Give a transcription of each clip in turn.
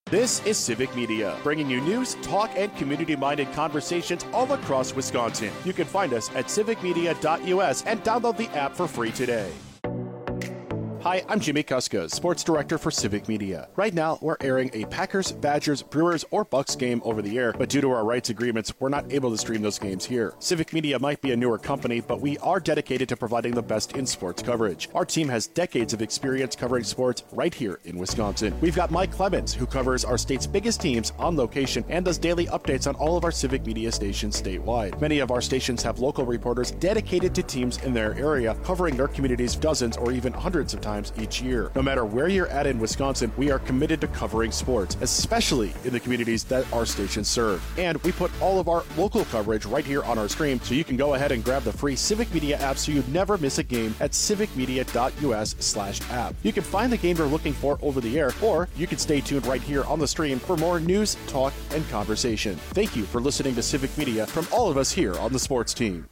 This is Civic Media, bringing you news, talk, and community-minded conversations all across Wisconsin. You can find us at civicmedia.us and download the app for free today. Hi, I'm Jimmy Kuska, Sports Director for Civic Media. Right now, we're airing a Packers, Badgers, Brewers, or Bucks game over the air, but due to our rights agreements, we're not able to stream those games here. Civic Media might be a newer company, but we are dedicated to providing the best in sports coverage. Our team has decades of experience covering sports right here in Wisconsin. We've got Mike Clemens, who covers our state's biggest teams on location and does daily updates on all of our Civic Media stations statewide. Many of our stations have local reporters dedicated to teams in their area, covering their communities dozens or even hundreds of times each year. No matter where you're at in Wisconsin, we are committed to covering sports, especially in the communities that our stations serve. And we put all of our local coverage right here on our stream, so you can go ahead and grab the free Civic Media app so you never miss a game at civicmedia.us/app. You can find the game you're looking for over the air, or you can stay tuned right here on the stream for more news, talk, and conversation. Thank you for listening to Civic Media from all of us here on the sports team.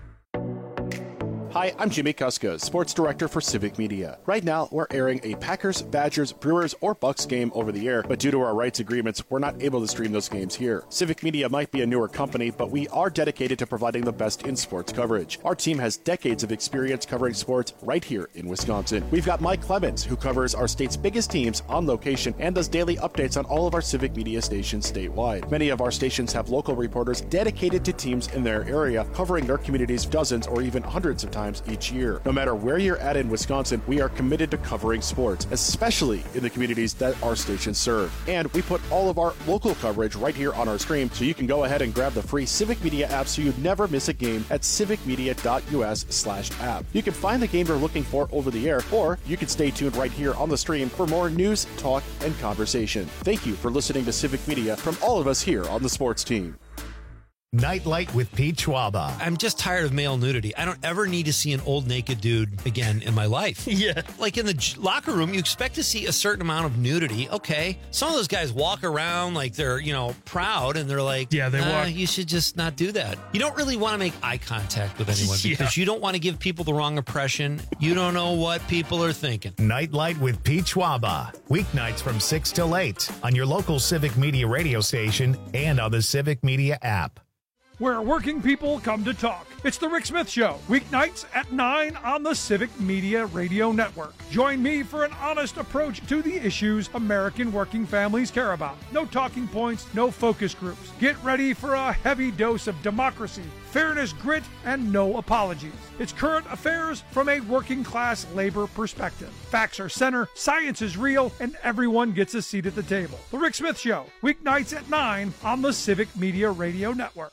Hi, I'm Jimmy Kuska, Sports Director for Civic Media. Right now, we're airing a Packers, Badgers, Brewers, or Bucks game over the air, but due to our rights agreements, we're not able to stream those games here. Civic Media might be a newer company, but we are dedicated to providing the best in sports coverage. Our team has decades of experience covering sports right here in Wisconsin. We've got Mike Clemens, who covers our state's biggest teams on location and does daily updates on all of our Civic Media stations statewide. Many of our stations have local reporters dedicated to teams in their area, covering their communities dozens or even hundreds of times each year. No matter where you're at in Wisconsin, we are committed to covering sports, especially in the communities that our stations serve. And we put all of our local coverage right here on our stream, so you can go ahead and grab the free Civic Media app so you never miss a game at civicmedia.us/app. You can find the game you're looking for over the air, or you can stay tuned right here on the stream for more news, talk, and conversation. Thank you for listening to Civic Media from all of us here on the sports team. Nightlight with Pete Schwaba. I'm just tired of male nudity. I don't ever need to see an old naked dude again in my life. Yeah. Like in the locker room, you expect to see a certain amount of nudity. Okay. Some of those guys walk around like they're, proud, and they're like, yeah, they walk. You should just not do that. You don't really want to make eye contact with anyone because you don't want to give people the wrong impression. You don't know what people are thinking. Nightlight with Pete Schwaba. Weeknights from 6 till 8 on your local Civic Media radio station and on the Civic Media app. Where working people come to talk. It's The Rick Smith Show, weeknights at 9 on the Civic Media Radio Network. Join me for an honest approach to the issues American working families care about. No talking points, no focus groups. Get ready for a heavy dose of democracy, fairness, grit, and no apologies. It's current affairs from a working class labor perspective. Facts are center, science is real, and everyone gets a seat at the table. The Rick Smith Show, weeknights at 9 on the Civic Media Radio Network.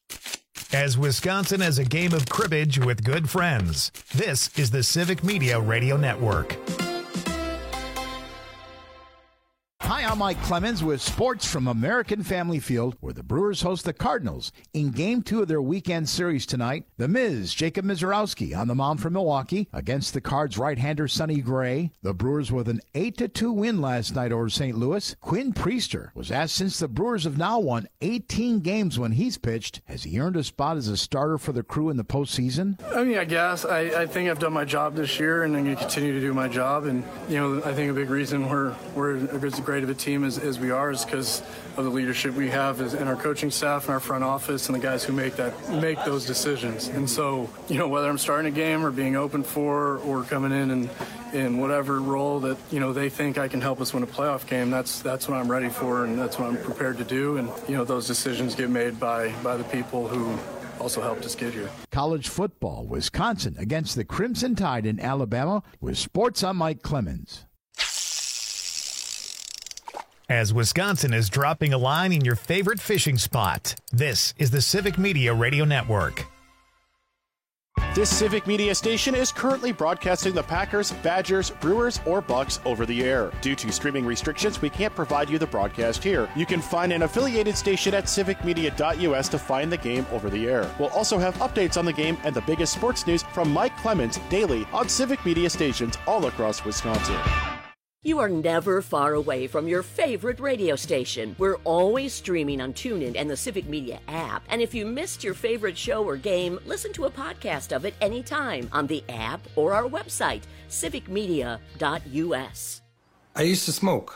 As Wisconsin has a game of cribbage with good friends, this is the Civic Media Radio Network. Hi, I'm Mike Clemens with sports from American Family Field, where the Brewers host the Cardinals in Game 2 of their weekend series tonight. The Miz, Jacob Misiorowski, on the mound for Milwaukee against the Cards' right-hander Sonny Gray. The Brewers with an 8-2 win last night over St. Louis. Quinn Priester was asked, since the Brewers have now won 18 games when he's pitched, has he earned a spot as a starter for the crew in the postseason? I mean, I guess. I think I've done my job this year, and I'm going to continue to do my job. And, I think a big reason we're as great of a team as we are is because of the leadership we have in our coaching staff and our front office and the guys who make those decisions. And so, whether I'm starting a game or being open for or coming in whatever role that, they think I can help us win a playoff game, that's what I'm ready for, and that's what I'm prepared to do. And, those decisions get made by the people who also helped us get here. College football, Wisconsin against the Crimson Tide in Alabama. With sports, I'm Mike Clemens. As Wisconsin is dropping a line in your favorite fishing spot, this is the Civic Media Radio Network. This Civic Media station is currently broadcasting the Packers, Badgers, Brewers, or Bucks over the air. Due to streaming restrictions, we can't provide you the broadcast here. You can find an affiliated station at civicmedia.us to find the game over the air. We'll also have updates on the game and the biggest sports news from Mike Clemens daily on Civic Media stations all across Wisconsin. You are never far away from your favorite radio station. We're always streaming on TuneIn and the Civic Media app. And if you missed your favorite show or game, listen to a podcast of it anytime on the app or our website, civicmedia.us. I used to smoke.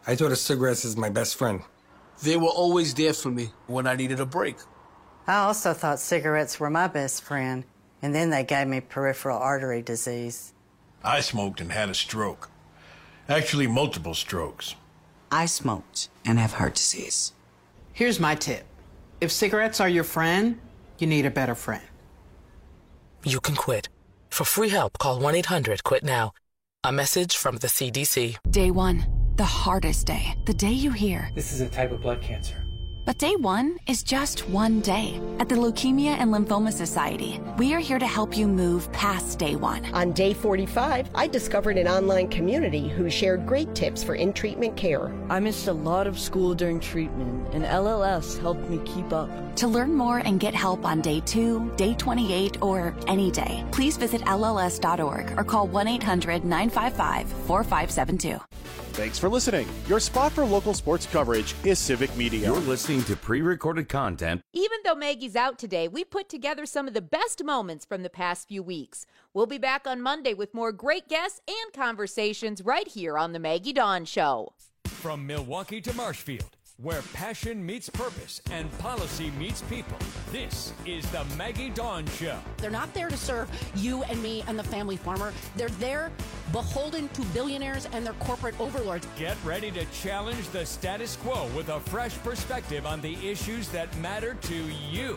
I thought of cigarettes as my best friend. They were always there for me when I needed a break. I also thought cigarettes were my best friend, and then they gave me peripheral artery disease. I smoked and had a stroke. Actually, multiple strokes. I smoked and have heart disease. Here's my tip. If cigarettes are your friend, you need a better friend. You can quit. For free help, call 1-800-QUIT-NOW. A message from the CDC. Day one, the hardest day. The day you hear, this is a type of blood cancer. But day one is just one day. At the Leukemia and Lymphoma Society, we are here to help you move past day one. On day 45, I discovered an online community who shared great tips for in-treatment care. I missed a lot of school during treatment, and LLS helped me keep up. To learn more and get help on day 2, day 28, or any day, please visit LLS.org or call 1-800-955-4572. Thanks for listening. Your spot for local sports coverage is Civic Media. You're listening to pre-recorded content. Even though Maggie's out today, we put together some of the best moments from the past few weeks. We'll be back on Monday with more great guests and conversations right here on The Maggie Dawn Show. From Milwaukee to Marshfield, where passion meets purpose and policy meets people, this is the Maggie Dawn Show. They're not there to serve you and me and the family farmer. They're there beholden to billionaires and their corporate overlords. Get ready to challenge the status quo with a fresh perspective on the issues that matter to you.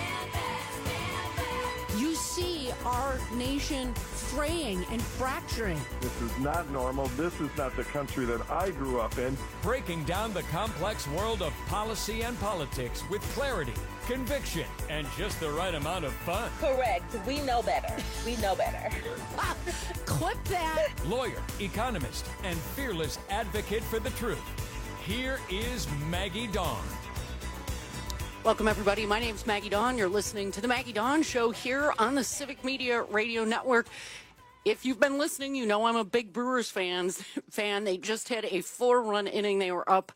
You see our nation fraying and fracturing. This is not normal. This is not the country that I grew up in. Breaking down the complex world of policy and politics with clarity, conviction, and just the right amount of fun. Correct. We know better. We know better. Clip that. Lawyer, economist, and fearless advocate for the truth. Here is Maggie Dawn. Welcome, everybody. My name's Maggie Dawn. You're listening to The Maggie Dawn Show here on the Civic Media Radio Network. If you've been listening, you know I'm a big Brewers fan. They just had a 4-run inning. They were up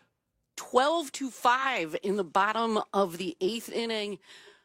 12-5 in the bottom of the 8th inning.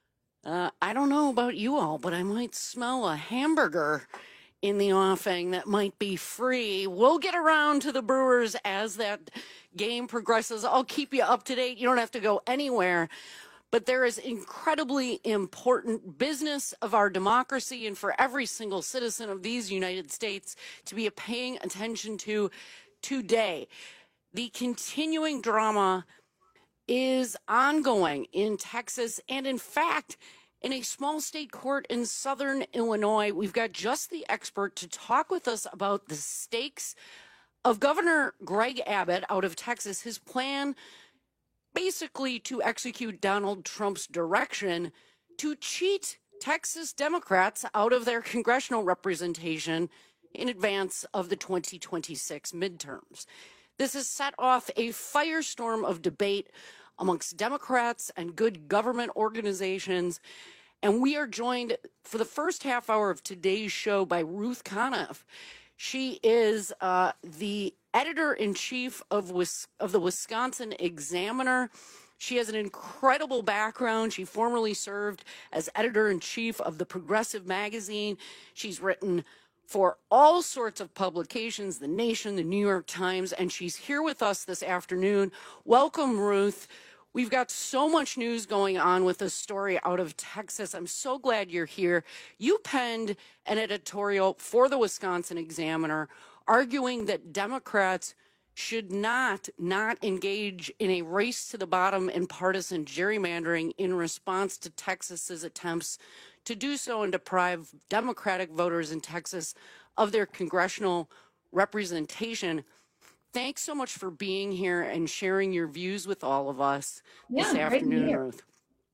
I don't know about you all, but I might smell a hamburger in the offing that might be free. We'll get around to the Brewers as that game progresses. I'll keep you up to date. You don't have to go anywhere. But there is incredibly important business of our democracy and for every single citizen of these United States to be paying attention to today. The continuing drama is ongoing in Texas and, in fact, in a small state court in southern Illinois. We've got just the expert to talk with us about the stakes of Governor Greg Abbott out of Texas, his plan basically to execute Donald Trump's direction to cheat Texas Democrats out of their congressional representation in advance of the 2026 midterms. This has set off a firestorm of debate amongst Democrats and good government organizations. And we are joined for the first half hour of today's show by Ruth Conniff. She is the editor-in-chief of the Wisconsin Examiner. She has an incredible background. She formerly served as editor-in-chief of the Progressive magazine. She's written for all sorts of publications, The Nation, The New York Times, and she's here with us this afternoon. Welcome, Ruth. We've got so much news going on with this story out of Texas. I'm so glad you're here. You penned an editorial for the Wisconsin Examiner arguing that Democrats should not engage in a race to the bottom in partisan gerrymandering in response to Texas's attempts to do so and deprive Democratic voters in Texas of their congressional representation. Thanks so much for being here and sharing your views with all of us this afternoon, Ruth.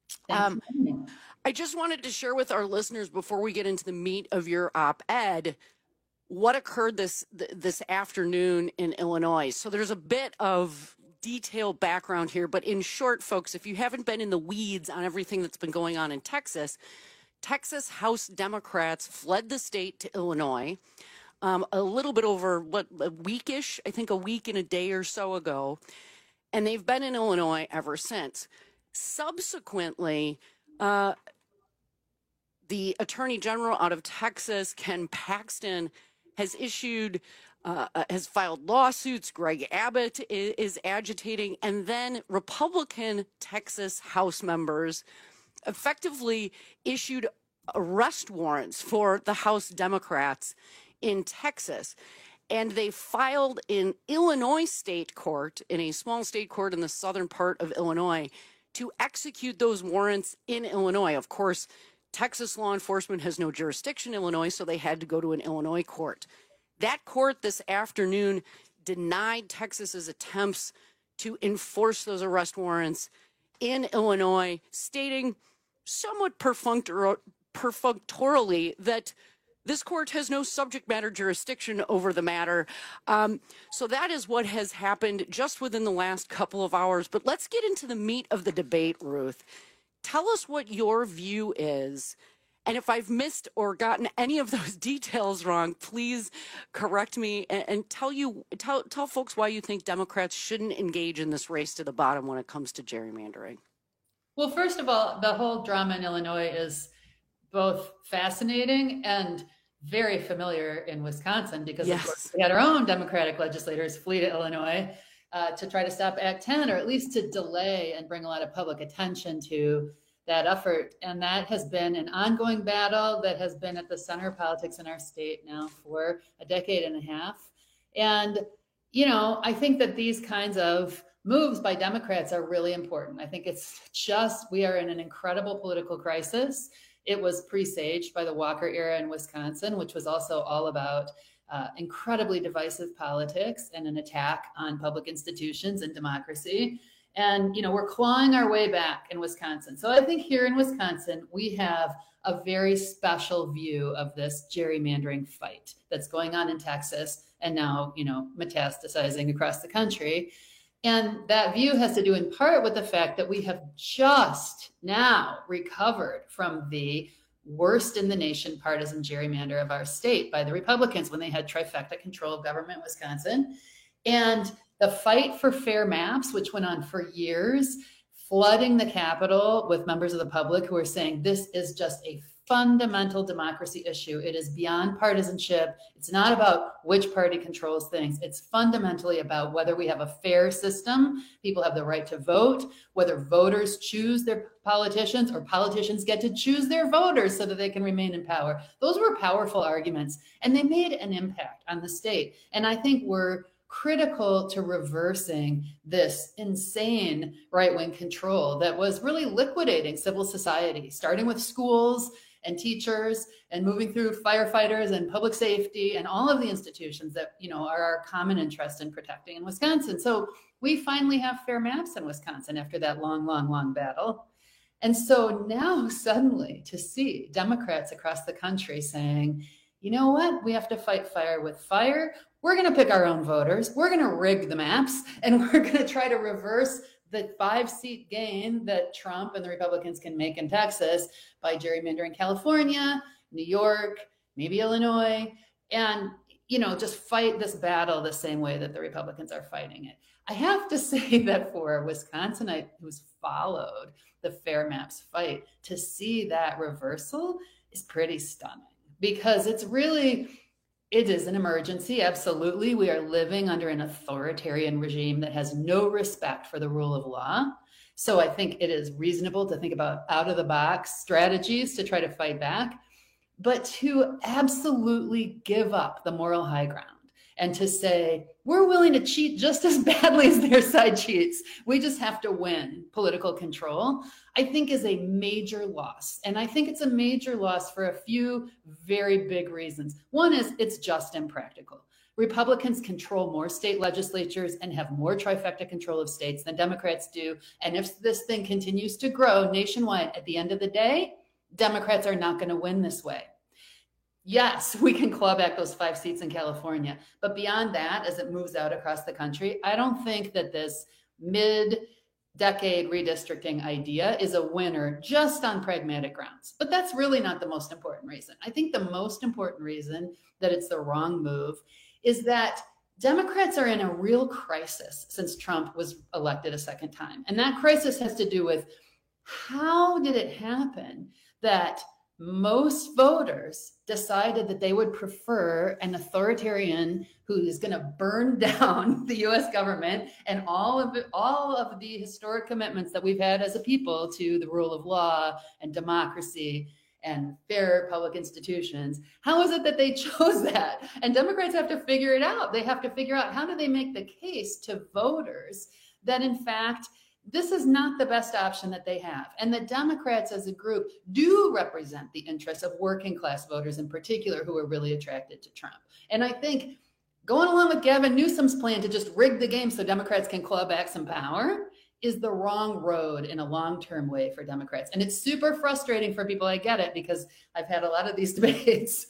I just wanted to share with our listeners before we get into the meat of your op-ed what occurred this afternoon in Illinois. So there's a bit of detailed background here, but in short, folks, if you haven't been in the weeds on everything that's been going on in Texas, Texas House Democrats fled the state to Illinois. A little bit over, a weekish, I think a week and a day or so ago. And they've been in Illinois ever since. Subsequently, the Attorney General out of Texas, Ken Paxton, has issued has filed lawsuits. Greg Abbott is agitating. And then Republican Texas House members effectively issued arrest warrants for the House Democrats in Texas. And they filed in Illinois state court, in a small state court in the southern part of Illinois, to execute those warrants in Illinois. Of course, Texas law enforcement has no jurisdiction in Illinois, so they had to go to an Illinois court. That court this afternoon denied Texas's attempts to enforce those arrest warrants in Illinois, stating somewhat perfunctorily that this court has no subject matter jurisdiction over the matter. So that is what has happened just within the last couple of hours. But let's get into the meat of the debate, Ruth. Tell us what your view is. And if I've missed or gotten any of those details wrong, please correct me and tell folks why you think Democrats shouldn't engage in this race to the bottom when it comes to gerrymandering. Well, first of all, the whole drama in Illinois is both fascinating and very familiar in Wisconsin because of course we had our own Democratic legislators flee to Illinois to try to stop Act 10, or at least to delay and bring a lot of public attention to that effort. And that has been an ongoing battle that has been at the center of politics in our state now for a decade and a half. And, you know, I think that these kinds of moves by Democrats are really important. I think it's just, we are in an incredible political crisis. It was presaged by the Walker era in Wisconsin, which was also all about incredibly divisive politics and an attack on public institutions and democracy. And, you know, we're clawing our way back in Wisconsin. So I think here in Wisconsin, we have a very special view of this gerrymandering fight that's going on in Texas and now, you know, metastasizing across the country. And that view has to do in part with the fact that we have just now recovered from the worst in the nation partisan gerrymander of our state by the Republicans when they had trifecta control of government in Wisconsin. And the fight for fair maps, which went on for years, flooding the Capitol with members of the public who are saying this is just a fundamental democracy issue. It is beyond partisanship. It's not about which party controls things. It's fundamentally about whether we have a fair system, people have the right to vote, whether voters choose their politicians or politicians get to choose their voters so that they can remain in power. Those were powerful arguments, and they made an impact on the state. And I think we're critical to reversing this insane right-wing control that was really liquidating civil society, starting with schools and teachers and moving through firefighters and public safety and all of the institutions that, you know, are our common interest in protecting in Wisconsin. So we finally have fair maps in Wisconsin after that long battle. And so now suddenly to see Democrats across the country saying, you know what, we have to fight fire with fire. We're going to pick our own voters. We're going to rig the maps, and we're going to try to reverse the 5-seat gain that Trump and the Republicans can make in Texas by gerrymandering California, New York, maybe Illinois, and, you know, just fight this battle the same way that the Republicans are fighting it. I have to say that for a Wisconsinite who's followed the fair maps fight, to see that reversal is pretty stunning, because it's really, it is an emergency. Absolutely. We are living under an authoritarian regime that has no respect for the rule of law. So I think it is reasonable to think about out of the box strategies to try to fight back, but to absolutely give up the moral high ground and to say, we're willing to cheat just as badly as their side cheats. We just have to win political control, I think is a major loss. And I think it's a major loss for a few very big reasons. One is it's just impractical. Republicans control more state legislatures and have more trifecta control of states than Democrats do. And if this thing continues to grow nationwide, at the end of the day, Democrats are not going to win this way. Yes, we can claw back those 5 seats in California. But beyond that, as it moves out across the country, I don't think that this mid-decade redistricting idea is a winner just on pragmatic grounds. But that's really not the most important reason. I think the most important reason that it's the wrong move is that Democrats are in a real crisis since Trump was elected a second time. And that crisis has to do with how did it happen that most voters decided that they would prefer an authoritarian who is going to burn down the U.S. government and all of the historic commitments that we've had as a people to the rule of law and democracy and fair public institutions. How is it that they chose that? And Democrats have to figure it out. They have to figure out, how do they make the case to voters that, in fact, this is not the best option that they have. And the Democrats as a group do represent the interests of working class voters in particular, who are really attracted to Trump. And I think going along with Gavin Newsom's plan to just rig the game so Democrats can claw back some power is the wrong road in a long-term way for Democrats. And it's super frustrating for people. I get it, because I've had a lot of these debates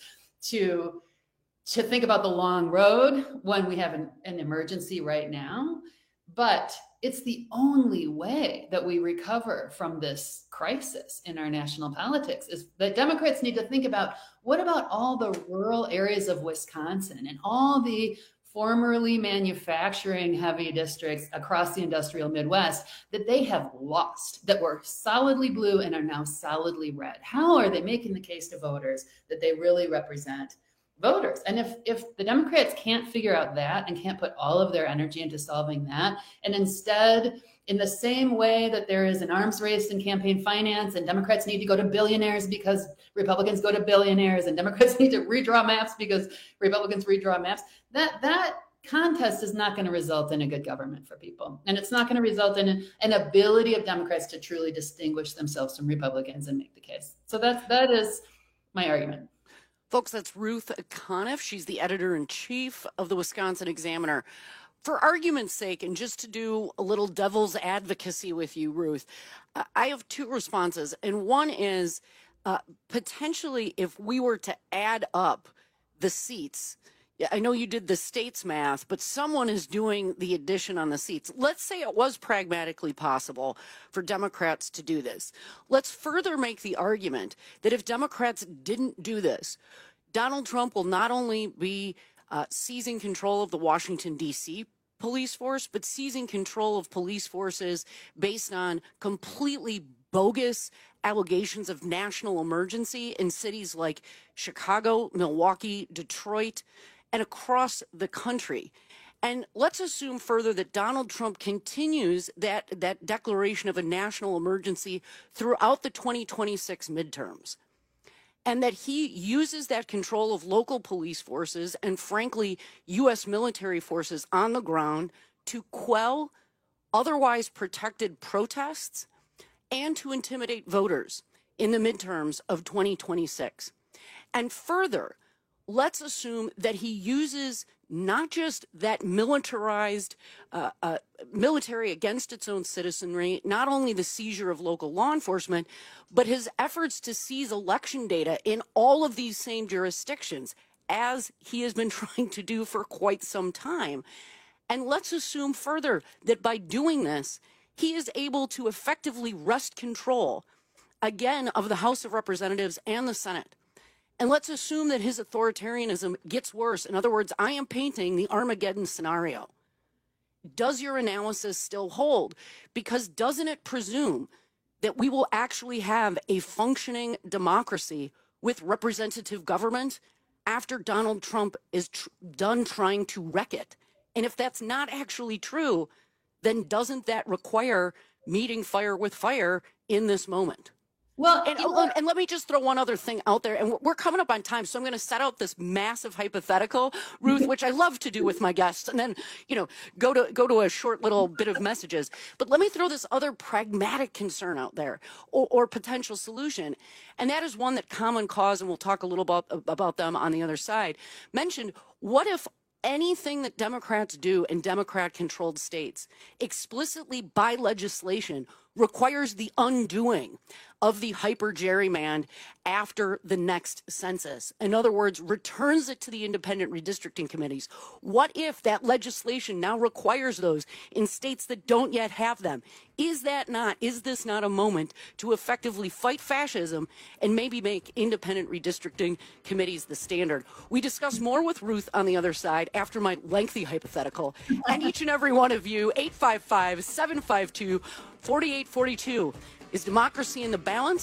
to think about the long road when we have an emergency right now. But it's the only way that we recover from this crisis in our national politics, is that Democrats need to think about, what about all the rural areas of Wisconsin and all the formerly manufacturing heavy districts across the industrial Midwest that they have lost, that were solidly blue and are now solidly red? How are they making the case to voters that they really represent voters? And if the Democrats can't figure out that and can't put all of their energy into solving that, and instead, in the same way that there is an arms race in campaign finance and Democrats need to go to billionaires because Republicans go to billionaires, and Democrats need to redraw maps because Republicans redraw maps, that contest is not going to result in a good government for people. And it's not going to result in an ability of Democrats to truly distinguish themselves from Republicans and make the case. So that is my argument. Folks, that's Ruth Conniff. She's the editor-in-chief of the Wisconsin Examiner. For argument's sake, and just to do a little devil's advocacy with you, Ruth, I have two responses. And one is potentially if we were to add up the seats, I know you did the states math, but someone is doing the addition on the seats. Let's say it was pragmatically possible for Democrats to do this. Let's further make the argument that if Democrats didn't do this, Donald Trump will not only be seizing control of the Washington, D.C. police force, but seizing control of police forces based on completely bogus allegations of national emergency in cities like Chicago, Milwaukee, Detroit, and across the country. And let's assume further that Donald Trump continues that declaration of a national emergency throughout the 2026 midterms, and that he uses that control of local police forces and, frankly, U.S. military forces on the ground to quell otherwise protected protests and to intimidate voters in the midterms of 2026. And further, let's assume that he uses not just that militarized military against its own citizenry, not only the seizure of local law enforcement, but his efforts to seize election data in all of these same jurisdictions, as he has been trying to do for quite some time. And let's assume further that by doing this, he is able to effectively wrest control, again, of the House of Representatives and the Senate. And let's assume that his authoritarianism gets worse. In other words, I am painting the Armageddon scenario. Does your analysis still hold? Because doesn't it presume that we will actually have a functioning democracy with representative government after Donald Trump is done trying to wreck it? And if that's not actually true, then doesn't that require meeting fire with fire in this moment? Well, and let me just throw one other thing out there, and we're coming up on time, so I'm going to set out this massive hypothetical, Ruth, which I love to do with my guests, and then, go to a short little bit of messages. But let me throw this other pragmatic concern out there, or potential solution, and that is one that Common Cause, and we'll talk a little about them on the other side, mentioned. What if anything that Democrats do in Democrat-controlled states explicitly by legislation requires the undoing of the hyper-gerrymander after the next census? In other words, returns it to the independent redistricting committees. What if that legislation now requires those in states that don't yet have them? Is this not a moment to effectively fight fascism and maybe make independent redistricting committees the standard? We discuss more with Ruth on the other side after my lengthy hypothetical. And each and every one of you, 855-752-4842. Is democracy in the balance,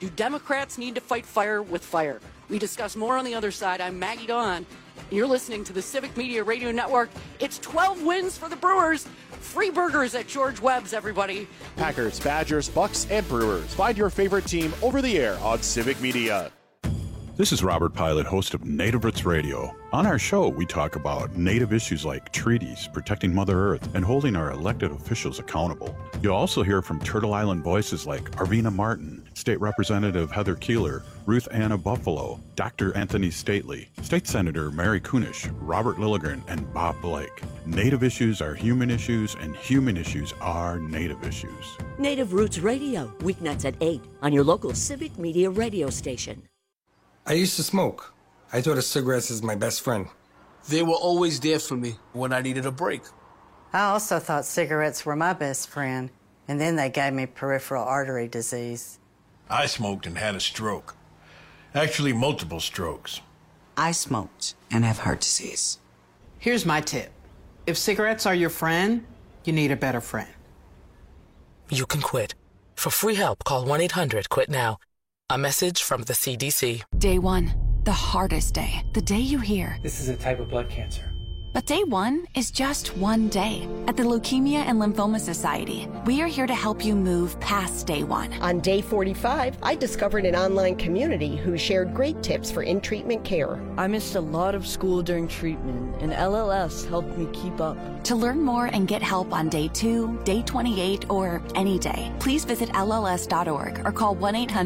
Do Democrats need to fight fire with fire? We discuss more on the other side. I'm Maggie Dawn, and you're listening to the Civic Media Radio Network. It's 12 wins for the Brewers. Free burgers at George Webb's, everybody. Packers, Badgers, Bucks, and Brewers. Find your favorite team over the air on Civic Media. This is Robert Pilot, host of Native Roots Radio. On our show, we talk about Native issues like treaties, protecting Mother Earth, and holding our elected officials accountable. You'll also hear from Turtle Island voices like Arvina Martin, State Representative Heather Keeler, Ruth Anna Buffalo, Dr. Anthony Stately, State Senator Mary Kunish, Robert Lilligren, and Bob Blake. Native issues are human issues, and human issues are Native issues. Native Roots Radio, weeknights at 8 on your local Civic Media radio station. I used to smoke. I thought of cigarettes as my best friend. They were always there for me when I needed a break. I also thought cigarettes were my best friend, and then they gave me peripheral artery disease. I smoked and had a stroke. Actually, multiple strokes. I smoked and have heart disease. Here's my tip. If cigarettes are your friend, you need a better friend. You can quit. For free help, call 1-800-QUIT-NOW. A message from the CDC. Day 1, the hardest day. The day you hear, this is a type of blood cancer. But day 1 is just one day. At the Leukemia and Lymphoma Society, we are here to help you move past day 1. On day 45, I discovered an online community who shared great tips for in-treatment care. I missed a lot of school during treatment, and LLS helped me keep up. To learn more and get help on day 2, day 28, or any day, please visit LLS.org or call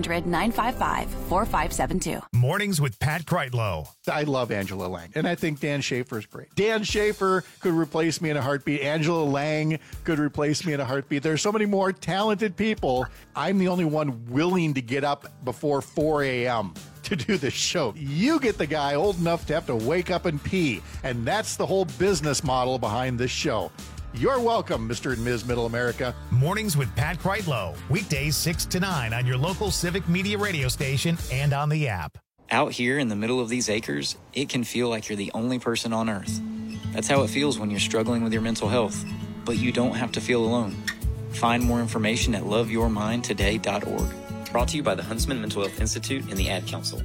1-800-955-4572. Mornings with Pat Kreitlow. I love Angela Lang, and I think Dan Schaefer is great. Dan Schaefer could replace me in a heartbeat. Angela Lang could replace me in a heartbeat. There's so many more talented people. I'm the only one willing to get up before 4 a.m. to do this show. You get the guy old enough to have to wake up and pee, and that's the whole business model behind this show. You're welcome, Mr. and Ms. Middle America. Mornings with Pat Kreitlow. Weekdays 6 to 9 on your local Civic Media radio station and on the app. Out here in the middle of these acres, it can feel like you're the only person on Earth. That's how it feels when you're struggling with your mental health. But you don't have to feel alone. Find more information at loveyourmindtoday.org. Brought to you by the Huntsman Mental Health Institute and the Ad Council.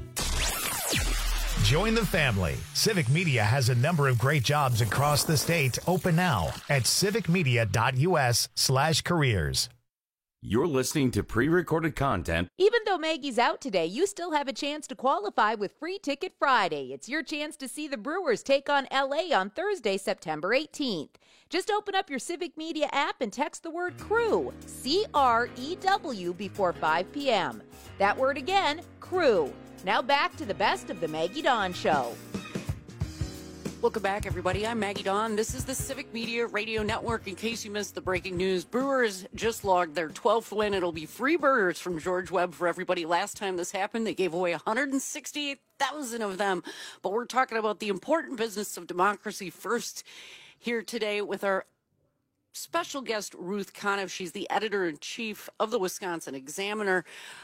Join the family. Civic Media has a number of great jobs across the state open now at civicmedia.us/careers. You're listening to pre-recorded content. Even though Maggie's out today, you still have a chance to qualify with Free Ticket Friday. It's your chance to see the Brewers take on LA on Thursday, September 18th. Just open up your Civic Media app and text the word CREW, C-R-E-W, before 5 p.m. That word again, CREW. Now back to the best of the Maggie Dawn Show. Welcome back, everybody. I'm Maggie Dawn. This is the Civic Media Radio Network. In case you missed the breaking news, Brewers just logged their 12th win. It'll be free burgers from George Webb for everybody. Last time this happened, they gave away 168,000 of them. But we're talking about the important business of democracy first here today with our special guest, Ruth Conniff. She's the editor-in-chief of the Wisconsin Examiner.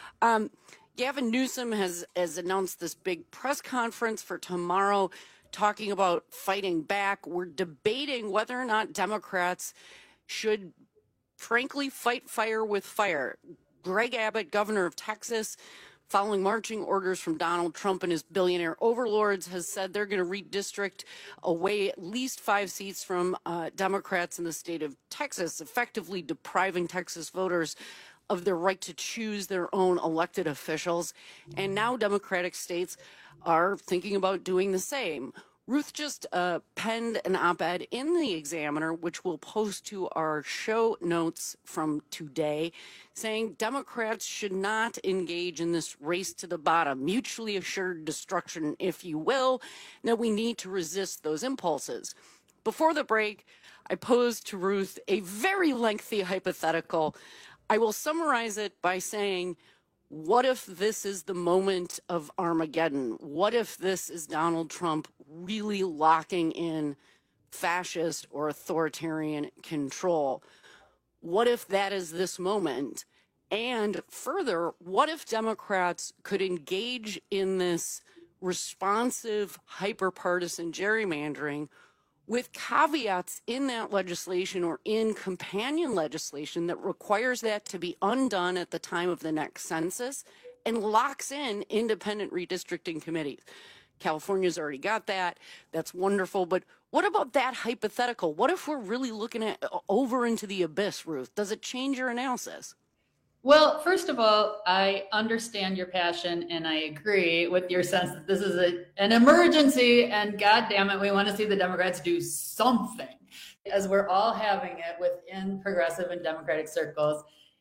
Gavin Newsom has announced this big press conference for tomorrow, talking about fighting back. We're debating whether or not Democrats should, frankly, fight fire with fire. Greg Abbott, governor of Texas, following marching orders from Donald Trump and his billionaire overlords, has said they're going to redistrict away at least 5 seats from Democrats in the state of Texas, effectively depriving Texas voters of their right to choose their own elected officials. And now Democratic states are thinking about doing the same. Ruth just penned an op-ed in the Examiner, which we'll post to our show notes from today, saying Democrats should not engage in this race to the bottom, mutually assured destruction, if you will, that we need to resist those impulses. Before the break, I posed to Ruth a very lengthy hypothetical. I will summarize it by saying, what if this is the moment of Armageddon? What if this is Donald Trump really locking in fascist or authoritarian control? What if that is this moment? And further, what if Democrats could engage in this responsive, hyper-partisan gerrymandering with caveats in that legislation or in companion legislation that requires that to be undone at the time of the next census and locks in independent redistricting committees. California's already got that. That's wonderful. But what about that hypothetical? What if we're really looking at over into the abyss, Ruth? Does it change your analysis? Well, first of all, I understand your passion, and I agree with your sense that this is an emergency, and God damn it, we want to see the Democrats do something. As we're all having it within progressive and Democratic circles,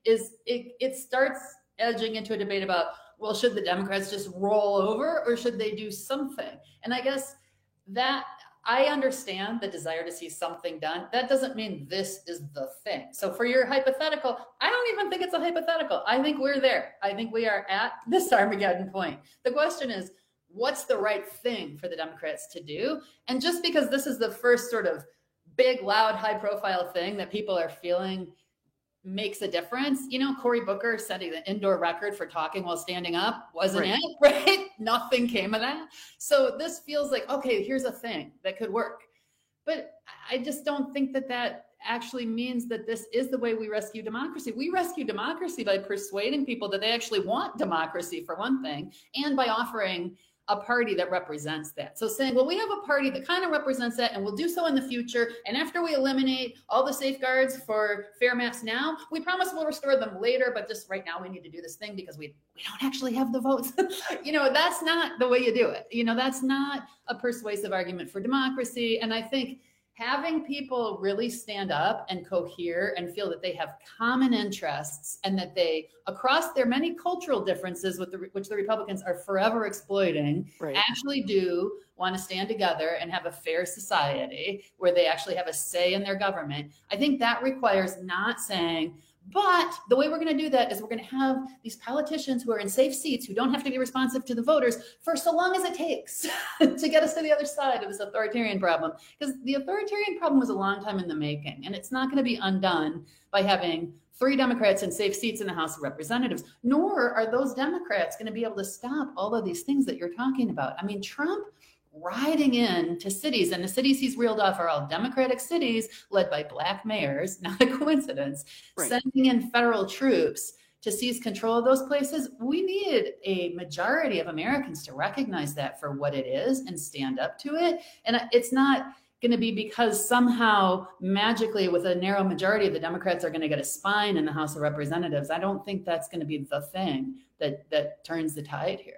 it starts edging into a debate about, well, should the Democrats just roll over or should they do something? And I guess that I understand the desire to see something done. That doesn't mean this is the thing. So for your hypothetical, I don't even think it's a hypothetical. I think we're there. I think we are at this Armageddon point. The question is, what's the right thing for the Democrats to do? And just because this is the first sort of big, loud, high-profile thing that people are feeling makes a difference. You know, Cory Booker setting the indoor record for talking while standing up, wasn't it? Right? Nothing came of that. So this feels like, okay, here's a thing that could work. But I just don't think that actually means that this is the way we rescue democracy. We rescue democracy by persuading people that they actually want democracy, for one thing, and by offering a party that represents that. So saying, well, we have a party that kind of represents that, and we'll do so in the future. And after we eliminate all the safeguards for fair maps now, we promise we'll restore them later. But just right now, we need to do this thing because we don't actually have the votes. That's not the way you do it. That's not a persuasive argument for democracy. And I think having people really stand up and cohere and feel that they have common interests and that they, across their many cultural differences, which the Republicans are forever exploiting, actually do want to stand together and have a fair society where they actually have a say in their government. I think that requires not saying, but the way we're going to do that is we're going to have these politicians who are in safe seats who don't have to be responsive to the voters for so long as it takes to get us to the other side of this authoritarian problem. Because the authoritarian problem was a long time in the making, and it's not going to be undone by having 3 Democrats in safe seats in the House of Representatives, nor are those Democrats going to be able to stop all of these things that you're talking about. I mean, Trump riding in to cities, and the cities he's reeled off are all Democratic cities led by Black mayors, not a coincidence, sending in federal troops to seize control of those places. We need a majority of Americans to recognize that for what it is and stand up to it. And it's not going to be because somehow magically with a narrow majority the Democrats are going to get a spine in the House of Representatives. I don't think that's going to be the thing that turns the tide here.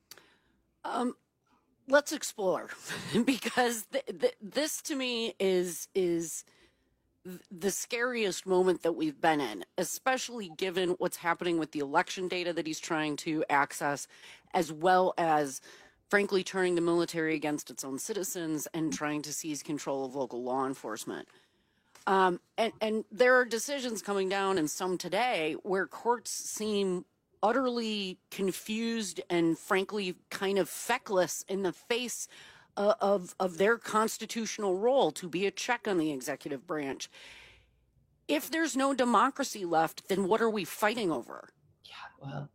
Let's explore, because this to me is the scariest moment that we've been in, especially given what's happening with the election data that he's trying to access, as well as, frankly, turning the military against its own citizens and trying to seize control of local law enforcement. And there are decisions coming down, and some today, where courts seem utterly confused and frankly kind of feckless in the face of their constitutional role to be a check on the executive branch. If there's no democracy left, then what are we fighting over? Well,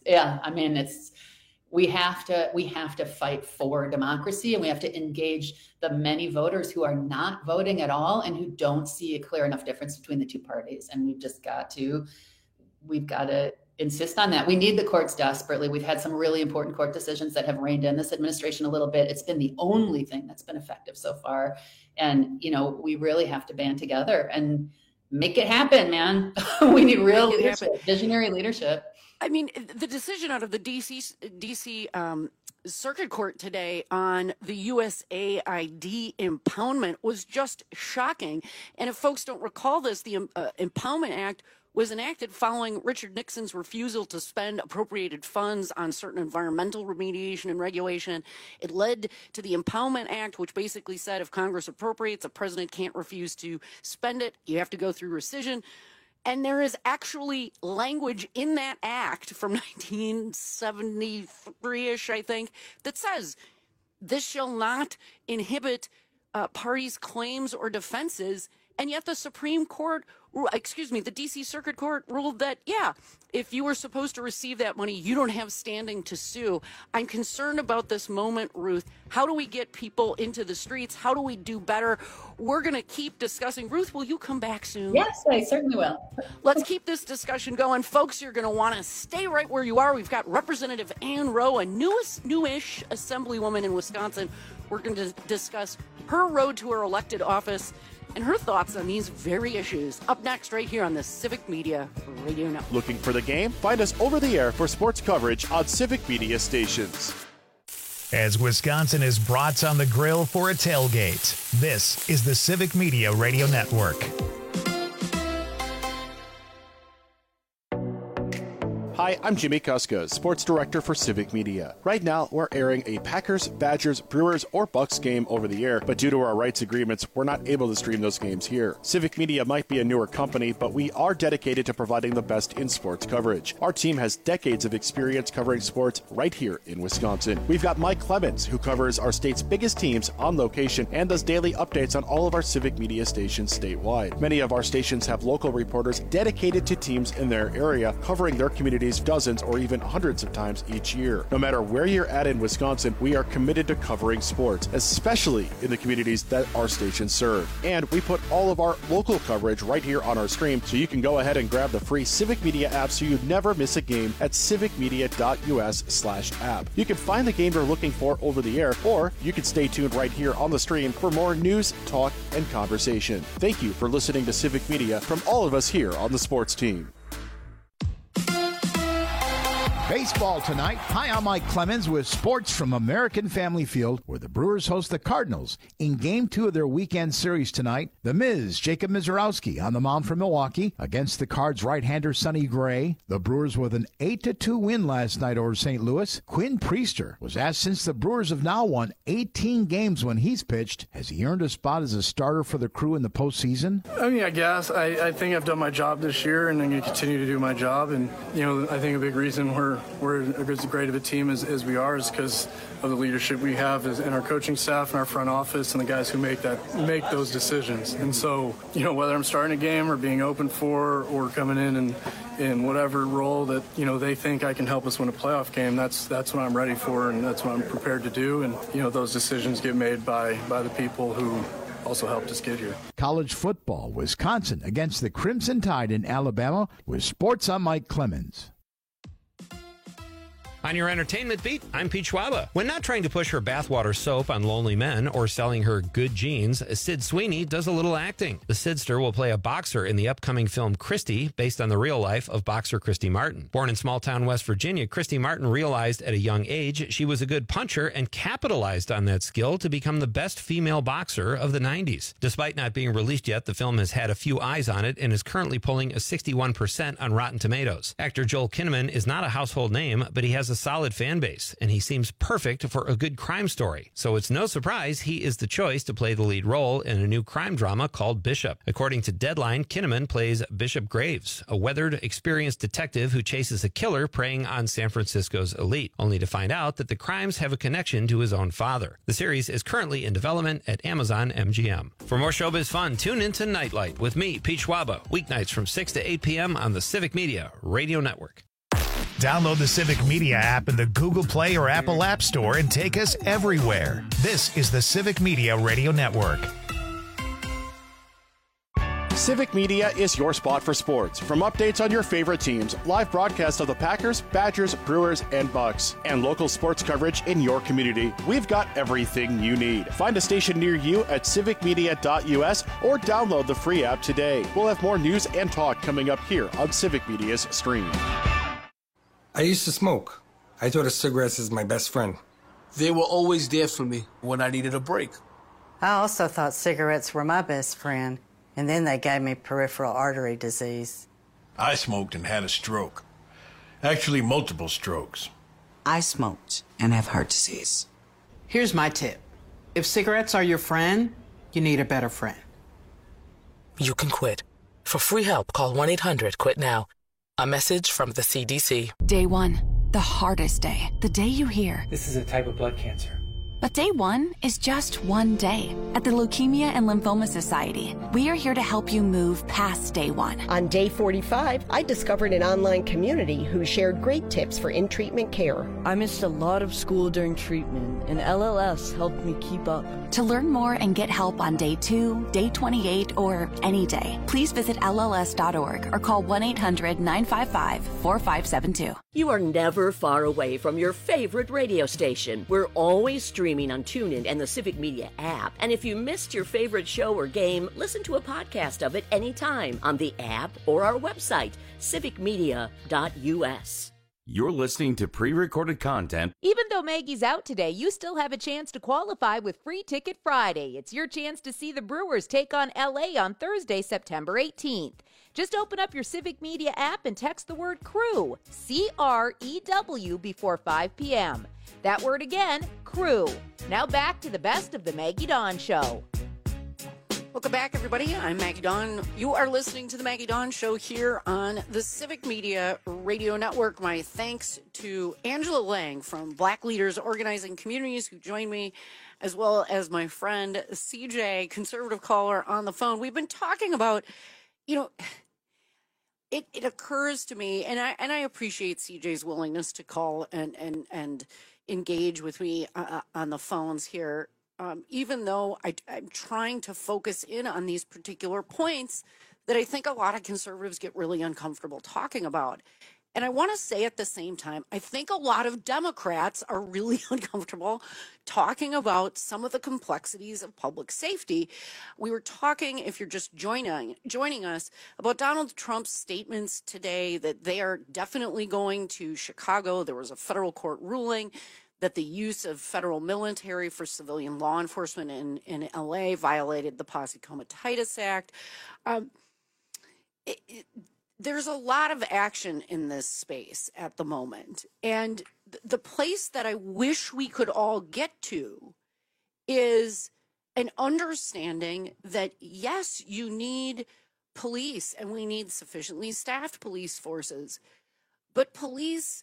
we have to fight for democracy, and we have to engage the many voters who are not voting at all and who don't see a clear enough difference between the two parties. And we've got to insist on that. We need the courts desperately. We've had some really important court decisions that have reined in this administration a little bit. It's been the only thing that's been effective so far. And, we really have to band together and make it happen, man. We need real leadership, visionary leadership. I mean, the decision out of the DC Circuit Court today on the USAID impoundment was just shocking. And if folks don't recall this, the Impoundment Act was enacted following Richard Nixon's refusal to spend appropriated funds on certain environmental remediation and regulation. It led to the Impoundment Act, which basically said if Congress appropriates, the president can't refuse to spend it. You have to go through rescission. And there is actually language in that act from 1973-ish, I think, that says this shall not inhibit parties' claims or defenses. And yet the Supreme Court the DC Circuit Court ruled that, yeah, if you were supposed to receive that money, you don't have standing to sue. I'm concerned about this moment, Ruth. How do we get people into the streets? How do we do better? We're going to keep discussing. Ruth, will you come back soon? Yes, I certainly will. Let's keep this discussion going. Folks, you're going to want to stay right where you are. We've got Representative Ann Rowe, a newish assemblywoman in Wisconsin. We're going to discuss her road to her elected office and her thoughts on these very issues. Up next, right here on the Civic Media Radio Network. Looking for the game? Find us over the air for sports coverage on Civic Media stations. As Wisconsin is brats on the grill for a tailgate, this is the Civic Media Radio Network. Hi, I'm Jimmy Kuska, Sports Director for Civic Media. Right now, we're airing a Packers, Badgers, Brewers, or Bucks game over the air, but due to our rights agreements, we're not able to stream those games here. Civic Media might be a newer company, but we are dedicated to providing the best in sports coverage. Our team has decades of experience covering sports right here in Wisconsin. We've got Mike Clemens, who covers our state's biggest teams on location and does daily updates on all of our Civic Media stations statewide. Many of our stations have local reporters dedicated to teams in their area, covering their communities dozens or even hundreds of times each year. No matter where you're at in Wisconsin, we are committed to covering sports, especially in the communities that our stations serve. And we put all of our local coverage right here on our stream, so you can go ahead and grab the free Civic Media app so you never miss a game at civicmedia.us/app. You can find the game you're looking for over the air, or you can stay tuned right here on the stream for more news, talk, and conversation. Thank you for listening to Civic Media from all of us here on the sports team. Baseball tonight. Hi, I'm Mike Clemens with sports from American Family Field, where the Brewers host the Cardinals in Game 2 of their weekend series tonight. The Miz, Jacob Mizorowski, on the mound for Milwaukee against the Cards' right-hander Sonny Gray. The Brewers with an 8-2 win last night over St. Louis. Quinn Priester was asked, since the Brewers have now won 18 games when he's pitched, has he earned a spot as a starter for the crew in the postseason? I mean, I guess. I think I've done my job this year, and I'm going to continue to do my job. And, I think a big reason we're as great of a team as we are is because of the leadership we have in our coaching staff and our front office and the guys who make those decisions. And so, whether I'm starting a game or being open for or coming in whatever role that, they think I can help us win a playoff game, that's what I'm ready for, and that's what I'm prepared to do. And, those decisions get made by the people who also helped us get here. College football, Wisconsin against the Crimson Tide in Alabama. With sports, I'm Mike Clemens. On your entertainment beat, I'm Pete Schwaba. When not trying to push her bathwater soap on lonely men or selling her good jeans, Sid Sweeney does a little acting. The Sidster will play a boxer in the upcoming film Christy, based on the real life of boxer Christy Martin. Born in small-town West Virginia, Christy Martin realized at a young age she was a good puncher and capitalized on that skill to become the best female boxer of the 90s. Despite not being released yet, the film has had a few eyes on it and is currently polling a 61% on Rotten Tomatoes. Actor Joel Kinnaman is not a household name, but he has a solid fan base, and he seems perfect for a good crime story. So it's no surprise he is the choice to play the lead role in a new crime drama called Bishop. According to Deadline, Kinnaman plays Bishop Graves, a weathered, experienced detective who chases a killer preying on San Francisco's elite, only to find out that the crimes have a connection to his own father. The series is currently in development at Amazon MGM. For more showbiz fun, tune into Nightlight with me, Pete Schwaba, weeknights from 6 to 8 p.m. on the Civic Media Radio Network. Download the Civic Media app in the Google Play or Apple App Store and take us everywhere. This is the Civic Media Radio Network. Civic Media is your spot for sports. From updates on your favorite teams, live broadcasts of the Packers, Badgers, Brewers, and Bucks, and local sports coverage in your community, we've got everything you need. Find a station near you at civicmedia.us or download the free app today. We'll have more news and talk coming up here on Civic Media's stream. I used to smoke. I thought of cigarettes as my best friend. They were always there for me when I needed a break. I also thought cigarettes were my best friend, and then they gave me peripheral artery disease. I smoked and had a stroke. Actually, multiple strokes. I smoked and have heart disease. Here's my tip. If cigarettes are your friend, you need a better friend. You can quit. For free help, call 1-800-QUIT-NOW. A message from the CDC. Day 1, the hardest day. The day you hear, this is a type of blood cancer. But day one is just one day. At the Leukemia and Lymphoma Society, we are here to help you move past day one. On day 45, I discovered an online community who shared great tips for in-treatment care. I missed a lot of school during treatment, and LLS helped me keep up. To learn more and get help on day 2, day 28, or any day, please visit LLS.org or call 1-800-955-4572. You are never far away from your favorite radio station. We're always streaming on TuneIn and the Civic Media app. And if you missed your favorite show or game, listen to a podcast of it anytime on the app or our website, civicmedia.us. You're listening to pre-recorded content. Even though Maggie's out today, you still have a chance to qualify with Free Ticket Friday. It's your chance to see the Brewers take on LA on Thursday, September 18th. Just open up your Civic Media app and text the word CREW, C-R-E-W, before 5 p.m. That word again, CREW. Now back to the best of the Maggie Dawn Show. Welcome back, everybody. I'm Maggie Dawn. You are listening to the Maggie Dawn Show here on the Civic Media Radio Network. My thanks to Angela Lang from Black Leaders Organizing Communities, who joined me, as well as my friend CJ, conservative caller, on the phone. We've been talking about, it occurs to me, and I appreciate CJ's willingness to call and engage with me on the phones here. Even though I'm trying to focus in on these particular points that I think a lot of conservatives get really uncomfortable talking about. And I want to say at the same time, I think a lot of Democrats are really uncomfortable talking about some of the complexities of public safety. We were talking, if you're just joining us, about Donald Trump's statements today that they are definitely going to Chicago. There was a federal court ruling that the use of federal military for civilian law enforcement in LA violated the Posse Comitatus Act. There's a lot of action in this space at the moment. And the place that I wish we could all get to is an understanding that, yes, you need police and we need sufficiently staffed police forces, but police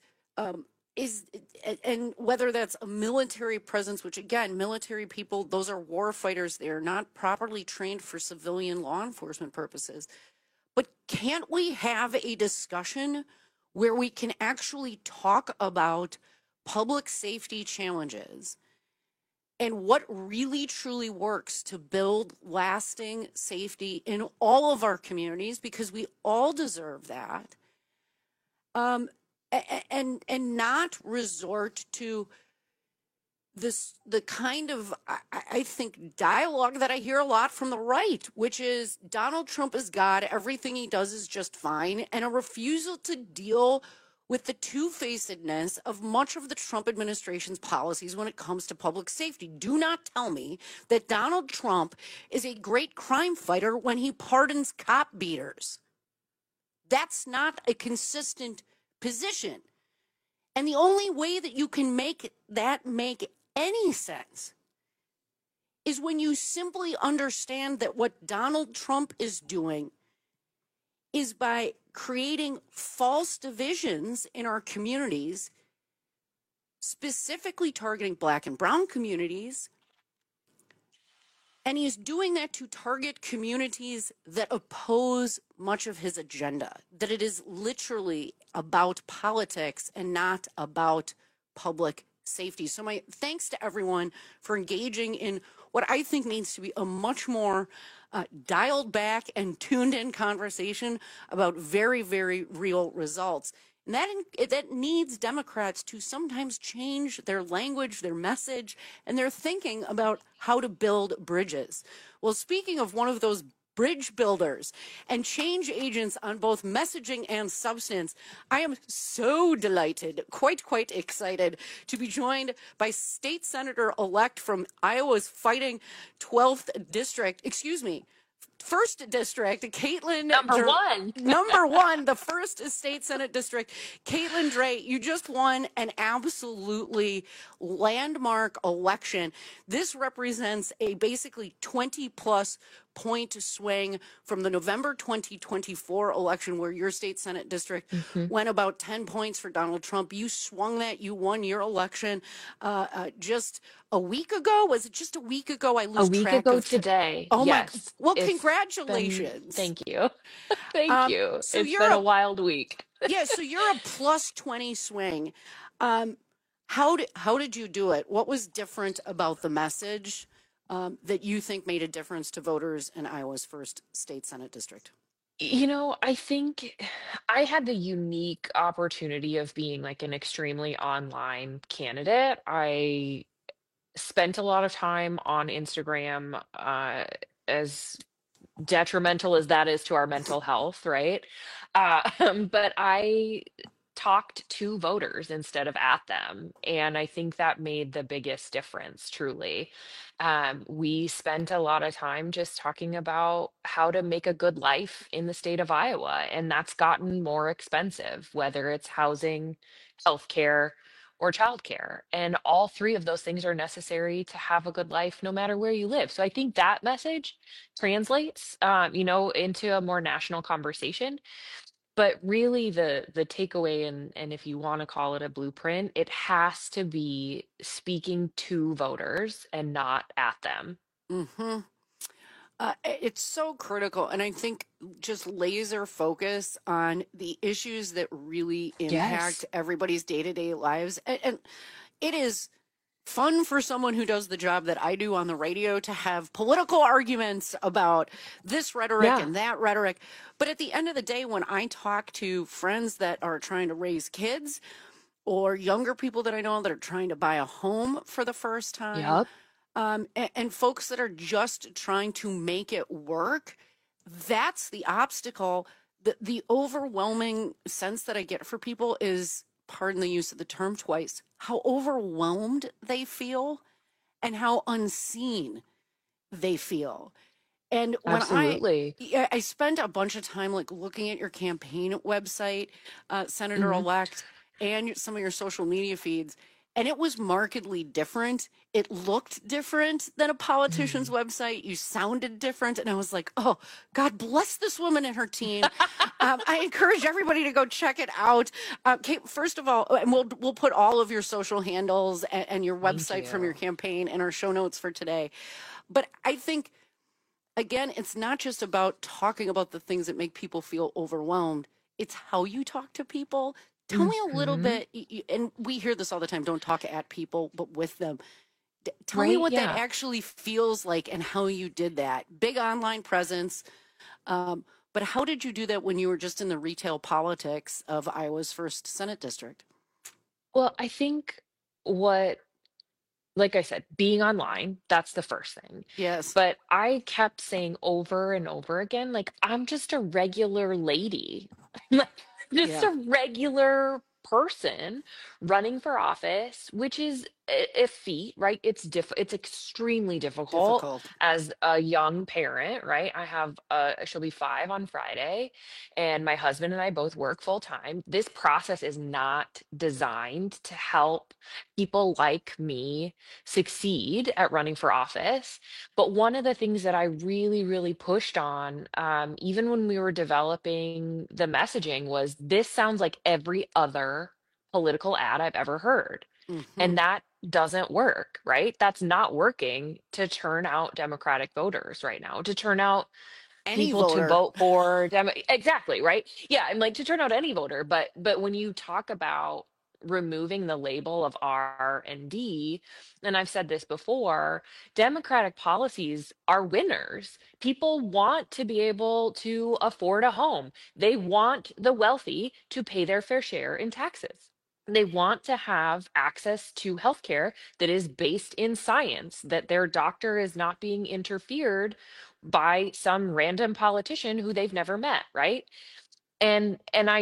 and whether that's a military presence, which again, military people, those are war fighters. They are not properly trained for civilian law enforcement purposes. But can't we have a discussion where we can actually talk about public safety challenges and what really truly works to build lasting safety in all of our communities, because we all deserve that. And not resort to the kind of, I think, dialogue that I hear a lot from the right, which is Donald Trump is God, everything he does is just fine, and a refusal to deal with the two-facedness of much of the Trump administration's policies when it comes to public safety. Do not tell me that Donald Trump is a great crime fighter when he pardons cop beaters. That's not a consistent position. And the only way that you can make that make any sense is when you simply understand that what Donald Trump is doing is by creating false divisions in our communities, specifically targeting Black and brown communities. And he's doing that to target communities that oppose much of his agenda, that it is literally about politics and not about public safety. So my thanks to everyone for engaging in what I think needs to be a much more dialed back and tuned in conversation about very, very real results. And that needs Democrats to sometimes change their language, their message, and their thinking about how to build bridges. Well, speaking of one of those bridge builders and change agents on both messaging and substance, I am so delighted, quite excited to be joined by State Senator-elect from Iowa's fighting 12th District, 1st District, Caitlin. Number one, the 1st State Senate District. Caitlin Dray, you just won an absolutely landmark election. This represents a basically 20-plus point swing from the November 2024 election, where your state Senate district went about 10 points for Donald Trump. You swung that. You won your election just a week ago. Was it just a week ago? I lose A week track ago of today. Oh yes. my! Well, It's congratulations. Thank you. Thank you. So It's you're been a wild week. yeah. So you're a plus 20 swing. How did you do it? What was different about the message that you think made a difference to voters in Iowa's first state Senate district? I think I had the unique opportunity of being like an extremely online candidate. I spent a lot of time on Instagram, as detrimental as that is to our mental health, right? But I talked to voters instead of at them. And I think that made the biggest difference, truly. We spent a lot of time just talking about how to make a good life in the state of Iowa. And that's gotten more expensive, whether it's housing, healthcare, or childcare. And all three of those things are necessary to have a good life no matter where you live. So I think that message translates, into a more national conversation. But really the takeaway, and if you want to call it a blueprint, it has to be speaking to voters and not at them. It's so critical. And I think just laser focus on the issues that really impact everybody's day-to-day lives. And it is fun for someone who does the job that I do on the radio to have political arguments about this rhetoric and that rhetoric. But at the end of the day, when I talk to friends that are trying to raise kids or younger people that I know that are trying to buy a home for the first time, and folks that are just trying to make it work, that's the obstacle. The overwhelming sense that I get for people is, pardon the use of the term twice, how overwhelmed they feel and how unseen they feel. And when I spent a bunch of time like looking at your campaign website, Senator-elect, and some of your social media feeds, and it was markedly different. It looked different than a politician's website. You sounded different. And I was like, oh, God bless this woman and her team. I encourage everybody to go check it out. Kate, first of all, and we'll put all of your social handles and your website from your campaign in our show notes for today. But I think, again, it's not just about talking about the things that make people feel overwhelmed. It's how you talk to people. Tell me a little bit, and we hear this all the time, don't talk at people, but with them. Tell me what that actually feels like and how you did that. Big online presence, but how did you do that when you were just in the retail politics of Iowa's first Senate district? Well, I think like I said, being online, that's the first thing. Yes. But I kept saying over and over again, like, I'm just a regular lady. Just a regular person running for office, which is a feat, right? It's extremely difficult as a young parent, right? I have she'll be 5 on Friday, and my husband and I both work full time. This process is not designed to help people like me succeed at running for office. But one of the things that I really, really pushed on, even when we were developing the messaging, was this sounds like every other political ad I've ever heard. And that doesn't work, right? That's not working to turn out Democratic voters right now, to turn out people to vote for exactly, right? Yeah, I'm like, to turn out any voter, but when you talk about removing the label of R and D, and I've said this before, Democratic policies are winners. People want to be able to afford a home. They want the wealthy to pay their fair share in taxes. They want to have access to healthcare that is based in science, that their doctor is not being interfered by some random politician who they've never met, right? And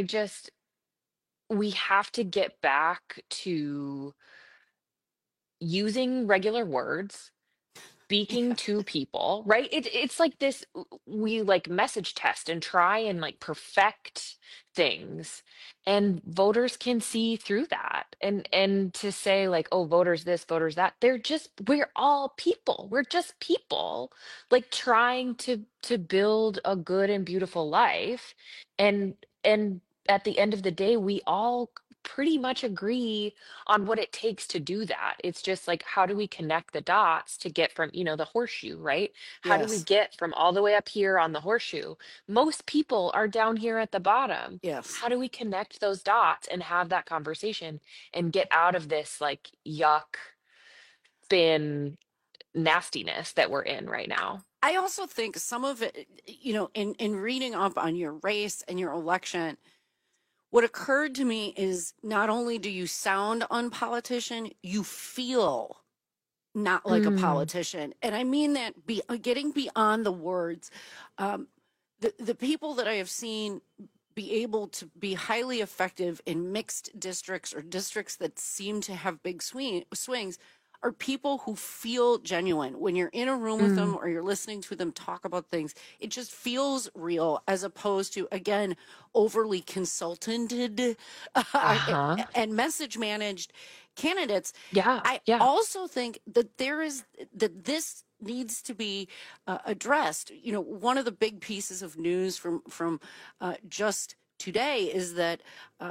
we have to get back to using regular words speaking to people, right? It's like this, we like message test and try and like perfect things, and voters can see through that. And to say like, oh, voters this, voters that, we're all people. We're just people like trying to build a good and beautiful life. And at the end of the day, we all pretty much agree on what it takes to do that. It's just like, how do we connect the dots to get from, the horseshoe, right? How do we Yes. get from all the way up here on the horseshoe? Most people are down here at the bottom. Yes. How do we connect those dots and have that conversation and get out of this like yuck bin nastiness that we're in right now? I also think some of it, in reading up on your race and your election, what occurred to me is not only do you sound unpolitician, you feel not like a politician. And I mean that getting beyond the words. The people that I have seen be able to be highly effective in mixed districts or districts that seem to have big swings are people who feel genuine. When you're in a room with them or you're listening to them talk about things, it just feels real, as opposed to, again, overly consultanted and message managed candidates. I also think that this needs to be addressed. One of the big pieces of news from just today is that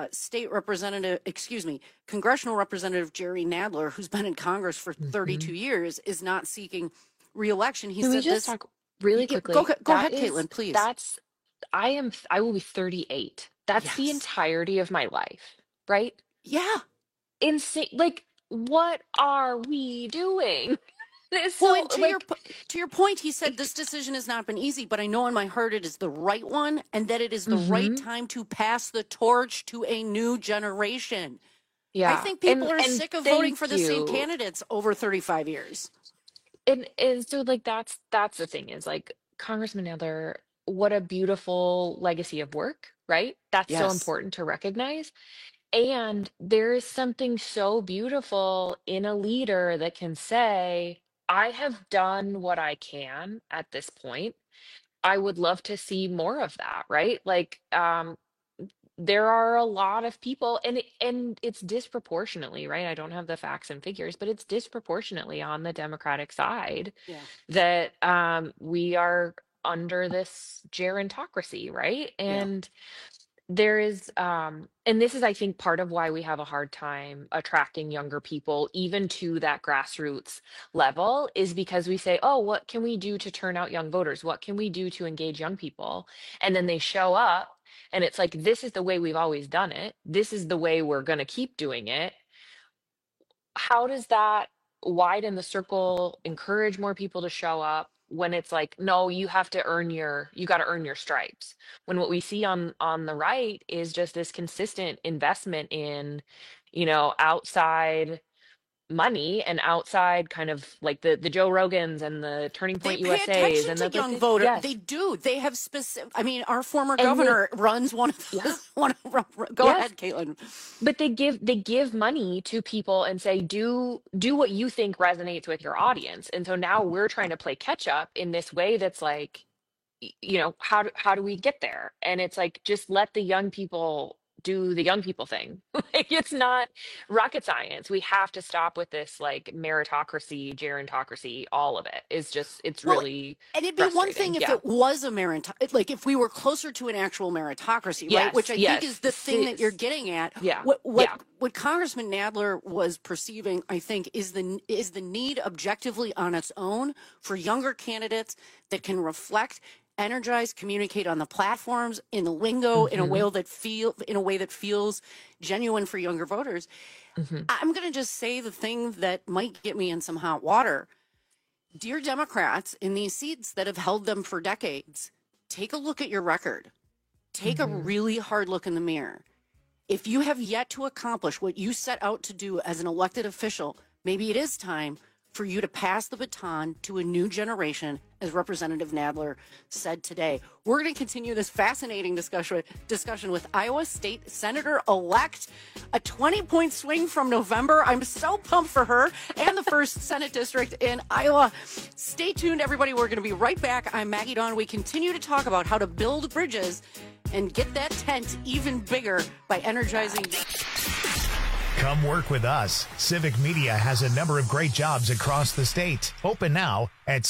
Congressional Representative Jerry Nadler, who's been in Congress for 32 years, is not seeking re-election. He Can said we just talk really quickly? Go ahead, Caitlin, please. I will be 38. That's the entirety of my life, right? Yeah. Insane. Like, what are we doing? To your point, he said this decision has not been easy, but I know in my heart it is the right one, and that it is the right time to pass the torch to a new generation. Yeah. I think people are sick of voting for the same candidates over 35 years. And so like that's the thing, is like, Congressman Nadler, what a beautiful legacy of work, right? That's so important to recognize. And there is something so beautiful in a leader that can say, I have done what I can at this point. I would love to see more of that, right? Like, there are a lot of people, and it's disproportionately, right? I don't have the facts and figures, but it's disproportionately on the Democratic side that we are under this gerontocracy, right? And there is and this is, I think, part of why we have a hard time attracting younger people even to that grassroots level, is because we say, oh, what can we do to turn out young voters? What can we do to engage young people? And then they show up and it's like, this is the way we've always done it. This is the way we're going to keep doing it. How does that widen the circle, encourage more people to show up, when it's like, no, you got to earn your stripes? When what we see on the right is just this consistent investment in, outside money and outside kind of like the Joe Rogans and the Turning Point USA's and the young voter. Yes. They do. They have specific. I mean, our former governor runs one of those. Go ahead, Caitlin. But they give money to people and say, do what you think resonates with your audience. And so now we're trying to play catch up in this way that's like, how do we get there? And it's like, just let the young people do the young people thing. Like, it's not rocket science. We have to stop with this like meritocracy, gerontocracy. All of it is just, it's really and it'd be one thing if it was a like if we were closer to an actual meritocracy, right? Which I think is the thing that you're getting at. What Congressman Nadler was perceiving, I think, is the need objectively on its own for younger candidates that can reflect, energize, communicate on the platforms in the lingo in a way that feels genuine for younger voters. I'm going to just say the thing that might get me in some hot water. Dear Democrats in these seats that have held them for decades, take a look at your record. Take a really hard look in the mirror. If you have yet to accomplish what you set out to do as an elected official, maybe it is time for you to pass the baton to a new generation, as Representative Nadler said today. We're going to continue this fascinating discussion with Iowa State Senator-elect, a 20-point swing from November. I'm so pumped for her and the 1st Senate District in Iowa. Stay tuned, everybody. We're going to be right back. I'm Maggie Dawn. We continue to talk about how to build bridges and get that tent even bigger by energizing. Come work with us. Civic Media has a number of great jobs across the state. Open now at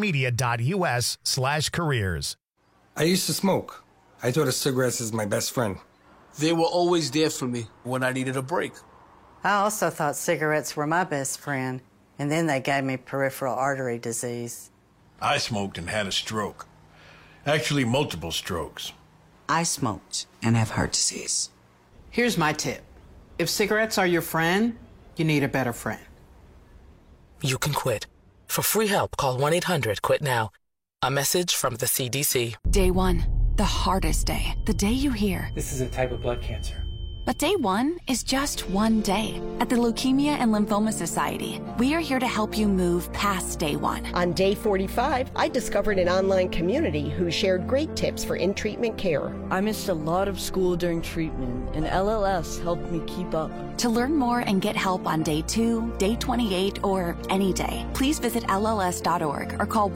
civicmedia.us/careers. I used to smoke. I thought of cigarettes as my best friend. They were always there for me when I needed a break. I also thought cigarettes were my best friend, and then they gave me peripheral artery disease. I smoked and had a stroke. Actually, multiple strokes. I smoked and have heart disease. Here's my tip. If cigarettes are your friend, you need a better friend. You can quit. For free help, call 1-800-QUIT-NOW. A message from the CDC. Day 1, the hardest day. The day you hear, this is a type of blood cancer. But day 1 is just one day. At the Leukemia and Lymphoma Society, we are here to help you move past day 1. On day 45, I discovered an online community who shared great tips for in-treatment care. I missed a lot of school during treatment, and LLS helped me keep up. To learn more and get help on day 2, day 28, or any day, please visit LLS.org or call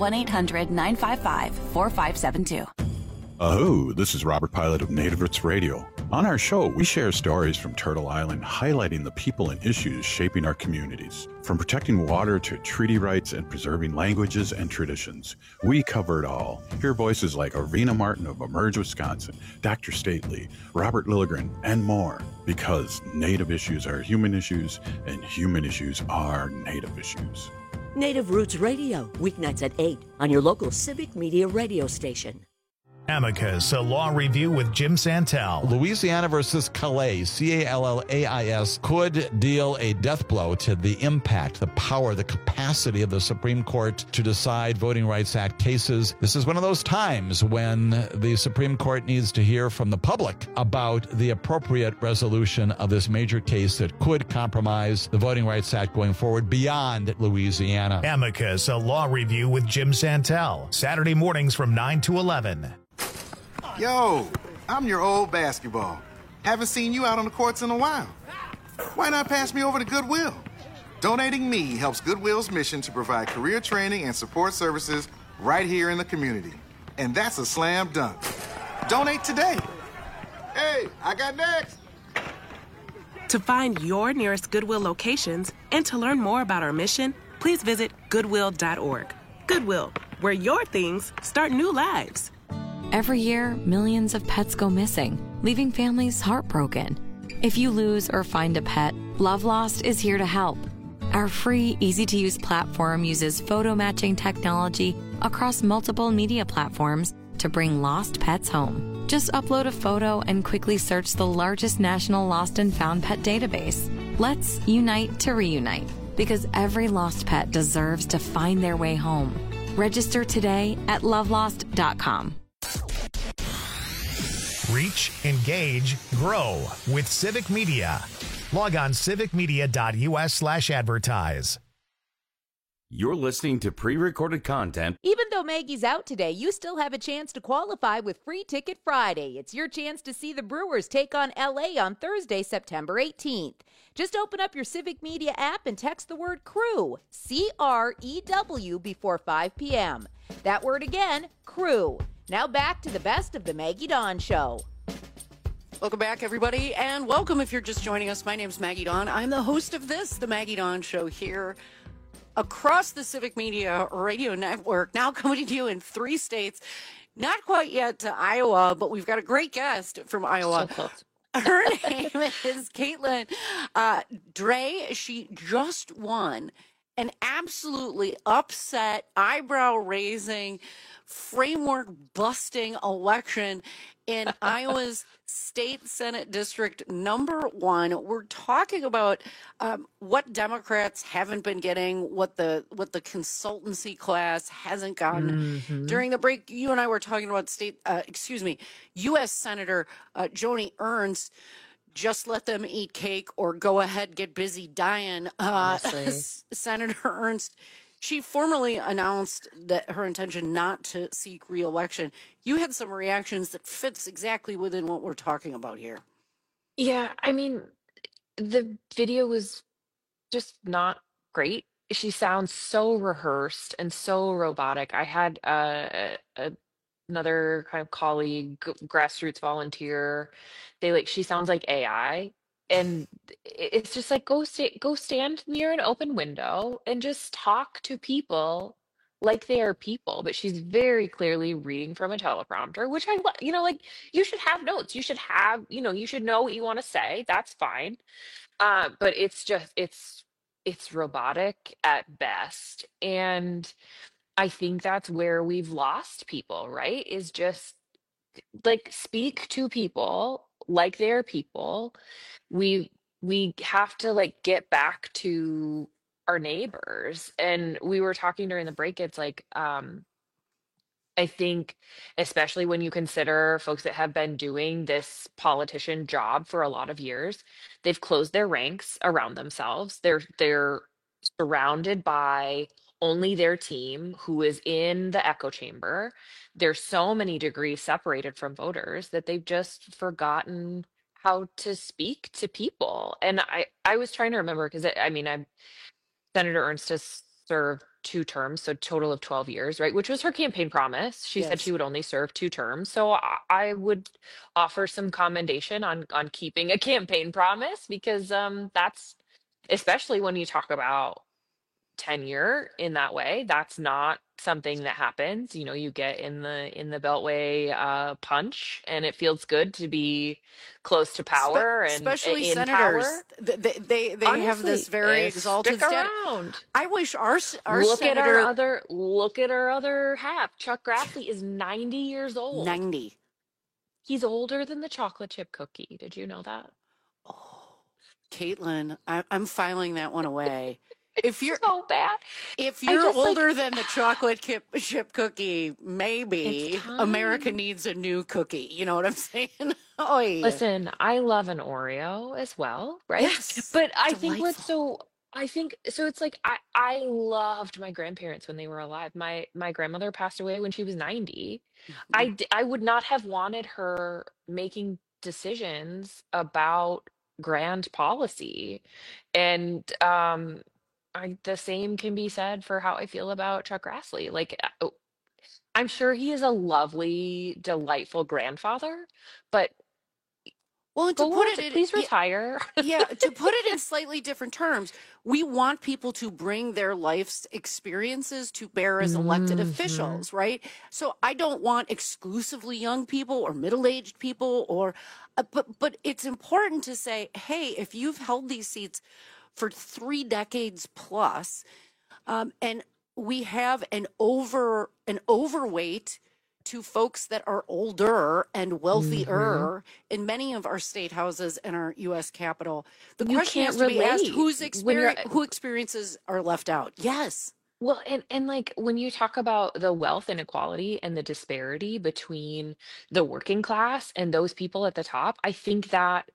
1-800-955-4572. Ahoo, this is Robert Pilot of Native Roots Radio. On our show, we share stories from Turtle Island highlighting the people and issues shaping our communities. From protecting water to treaty rights and preserving languages and traditions, we cover it all. Hear voices like Arena Martin of Emerge, Wisconsin, Dr. Stately, Robert Lilligren, and more. Because Native issues are human issues, and human issues are Native issues. Native Roots Radio, weeknights at 8 on your local Civic Media radio station. Amicus, a law review with Jim Santel. Louisiana versus Calais, Callais, could deal a death blow to the impact, the power, the capacity of the Supreme Court to decide Voting Rights Act cases. This is one of those times when the Supreme Court needs to hear from the public about the appropriate resolution of this major case that could compromise the Voting Rights Act going forward beyond Louisiana. Amicus, a law review with Jim Santel. Saturday mornings from 9 to 11. Yo, I'm your old basketball. Haven't seen you out on the courts in a while. Why not pass me over to Goodwill? Donating me helps Goodwill's mission to provide career training and support services right here in the community. And that's a slam dunk. Donate today. Hey, I got next. To find your nearest Goodwill locations and to learn more about our mission, please visit Goodwill.org. Goodwill, where your things start new lives. Every year, millions of pets go missing, leaving families heartbroken. If you lose or find a pet, Love Lost is here to help. Our free, easy-to-use platform uses photo matching technology across multiple media platforms to bring lost pets home. Just upload a photo and quickly search the largest national lost and found pet database. Let's unite to reunite, because every lost pet deserves to find their way home. Register today at lovelost.com. Reach, engage, grow with Civic Media. Log on civicmedia.us/advertise. You're listening to pre-recorded content. Even though Maggie's out today, you still have a chance to qualify with Free Ticket Friday. It's your chance to see the Brewers take on LA on Thursday, September 18th. Just open up your Civic Media app and text the word CREW, C-R-E-W, before 5 p.m. That word again, CREW. Now back to the best of the Maggie Dawn Show. Welcome back, everybody, and welcome if you're just joining us. My name's Maggie Dawn. I'm the host of this, the Maggie Dawn Show, here across the Civic Media Radio Network, now coming to you in 3 states. Not quite yet to Iowa, but we've got a great guest from Iowa. So close. Her name is Caitlin Dre. She just won an absolutely upset, eyebrow-raising, framework-busting election in Iowa's State Senate District number 1. We're talking about what Democrats haven't been getting, what the consultancy class hasn't gotten. Mm-hmm. During the break, you and I were talking about U.S. Senator Joni Ernst just let them eat cake or go ahead, get busy dying. Senator Ernst, she formally announced that her intention not to seek re-election. You had some reactions that fits exactly within what we're talking about here. Yeah, I mean, the video was just not great. She sounds so rehearsed and so robotic. I had another kind of colleague, grassroots volunteer. She sounds like AI, and it's just like go stand near an open window and just talk to people like they are people. But she's very clearly reading from a teleprompter, which like you should have notes. You should have, you should know what you want to say. That's fine. But it's robotic at best. And I think that's where we've lost people, right? Is just like speak to people like they're people. We have to like get back to our neighbors. And we were talking during the break, it's like I think, especially when you consider folks that have been doing this politician job for a lot of years, they've closed their ranks around themselves. They're surrounded by only their team who is in the echo chamber. There's so many degrees separated from voters that they've just forgotten how to speak to people. And I was trying to remember because Senator Ernst has served 2 terms, so total of 12 years, right? Which was her campaign promise. She said she would only serve 2 terms. So I would offer some commendation on keeping a campaign promise, because that's, especially when you talk about tenure in that way, that's not something that happens. You get in the beltway punch, and it feels good to be close to power, and especially in senators. power. They have this very exalted stick status. around. I wish our look senator. At our other half. Chuck Grassley is 90 years old. 90. He's older than the chocolate chip cookie. Did you know that? Caitlin, I'm filing that one away. If you're so bad, if you're older than the chocolate chip cookie, maybe America needs a new cookie. You know what I'm saying? Listen, I love an Oreo as well, right? Yes, but I think it's like I loved my grandparents when they were alive. My grandmother passed away when she was 90. I would not have wanted her making decisions about grand policy, and the same can be said for how I feel about Chuck Grassley. Like, I'm sure he is a lovely, delightful grandfather, but please retire. Yeah, to put it in slightly different terms, we want people to bring their life's experiences to bear as elected officials, right? So I don't want exclusively young people or middle-aged people, or but it's important to say, hey, if you've held these seats for 3 decades plus, and we have an overweight to folks that are older and wealthier in many of our state houses and our U.S. Capitol. The question has to be asked: who experiences are left out? Yes. Well, and like when you talk about the wealth inequality and the disparity between the working class and those people at the top, I think that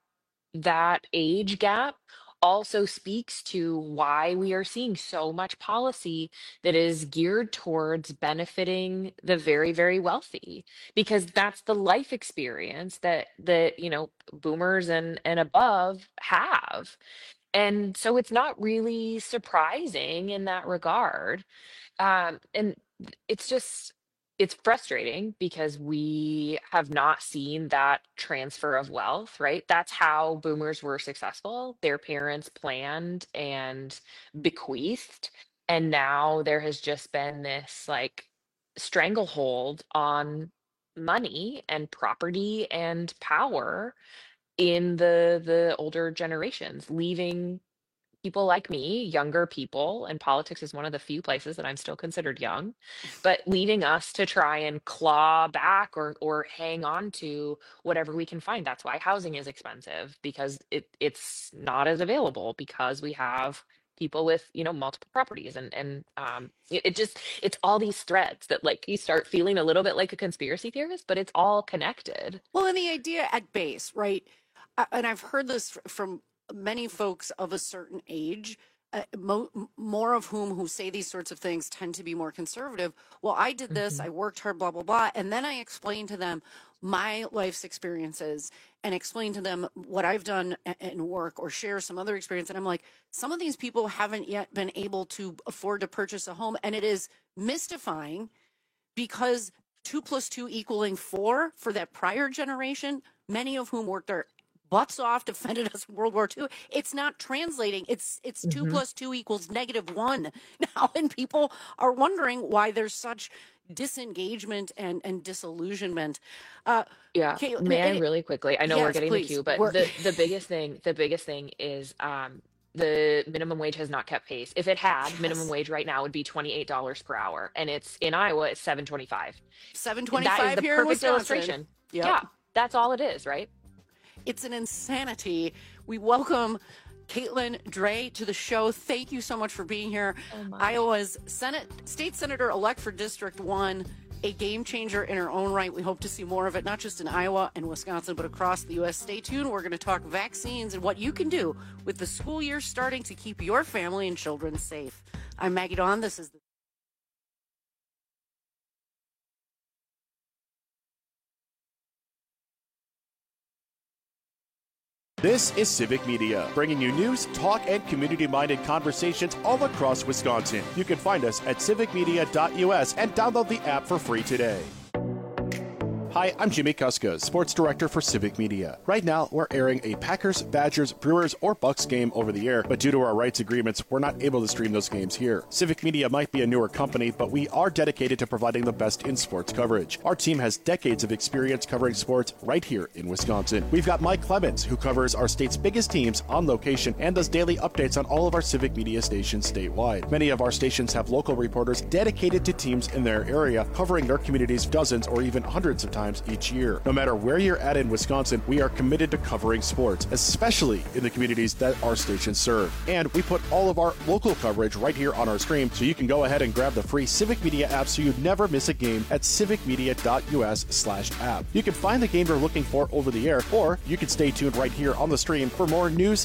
age gap also speaks to why we are seeing so much policy that is geared towards benefiting the very, very wealthy, because that's the life experience that boomers and above have. And so it's not really surprising in that regard. And it's frustrating because we have not seen that transfer of wealth, right? That's how boomers were successful. Their parents planned and bequeathed. And now there has just been this like stranglehold on money and property and power in the older generations, leaving people like me, younger people, and politics is one of the few places that I'm still considered young, but leaving us to try and claw back or hang on to whatever we can find. That's why housing is expensive, because it's not as available, because we have people with multiple properties, and it's all these threads that like you start feeling a little bit like a conspiracy theorist, but it's all connected. Well, and the idea at base, right? and I've heard this from many folks of a certain age, more of who say these sorts of things tend to be more conservative. Well, I did this, I worked hard, blah, blah, blah. And then I explained to them my life's experiences and explain to them what I've done in work or share some other experience. And I'm like, some of these people haven't yet been able to afford to purchase a home. And it is mystifying because 2 + 2 = 4 for that prior generation, many of whom worked their butts off, defended us in World War II. It's not translating. It's 2 + 2 = -1 now. And people are wondering why there's such disengagement and disillusionment. May I really quickly? I know we're getting please. the cue, but the biggest thing is the minimum wage has not kept pace. If it had, minimum wage right now would be $28 per hour, and it's in Iowa it's $7.25. $7.25 That is the here perfect in Wisconsin. illustration. Yep. Yeah, that's all it is, right? It's an insanity. We welcome Caitlin Dray to the show. Thank you so much for being here. Iowa's state senator-elect for District 1, a game changer in her own right. We hope to see more of it, not just in Iowa and Wisconsin, but across the U.S. Stay tuned. We're going to talk vaccines and what you can do with the school year starting to keep your family and children safe. I'm Maggie Dawn. This is This is Civic Media, bringing you news, talk, and community-minded conversations all across Wisconsin. You can find us at civicmedia.us and download the app for free today. Hi, I'm Jimmy Kuska, Sports Director for Civic Media. Right now, we're airing a Packers, Badgers, Brewers, or Bucks game over the air, but due to our rights agreements, we're not able to stream those games here. Civic Media might be a newer company, but we are dedicated to providing the best in sports coverage. Our team has decades of experience covering sports right here in Wisconsin. We've got Mike Clemens, who covers our state's biggest teams on location and does daily updates on all of our Civic Media stations statewide. Many of our stations have local reporters dedicated to teams in their area, covering their communities dozens or even hundreds of times each year. No matter where you're at in Wisconsin, we are committed to covering sports, especially in the communities that our stations serve. And we put all of our local coverage right here on our stream, so you can go ahead and grab the free Civic Media app so you never miss a game at civicmedia.us/app. You can find the game you're looking for over the air, or you can stay tuned right here on the stream for more news,